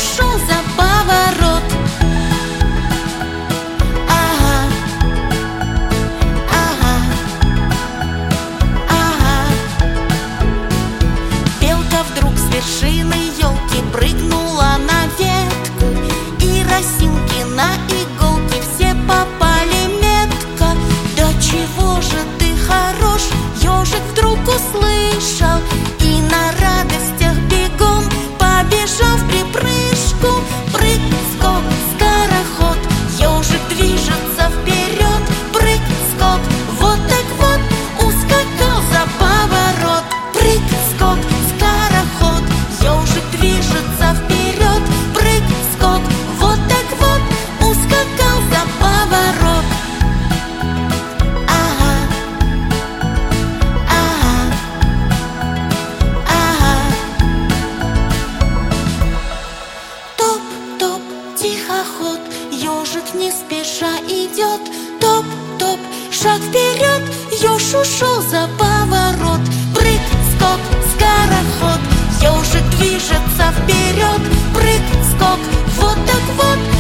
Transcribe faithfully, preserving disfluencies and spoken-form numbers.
ушел за поворот. Ага, ага, ага. Белка вдруг с вершины елки прыгнула на ветку, и росинки на иголке все попали метко. Да чего же ты хорош, ежик вдруг услышал, и на радостях бегом побежал в припрыжку. Прыг, скок, скороход, ежик движется вперед. Прыг, скок, вот так вот ускакал за поворот. Прыг, скок, скороход, ежик движется вперед. Прыг, скок, вот так вот ускакал за поворот. Ага, ага, ага. Топ-топ, тихоход, ежик не спеша идет. Топ-топ, шаг вперед, еж ушел за поворот. Прыг, скок, скороход, ежик движется вперед. Прыг, скок, вот так вот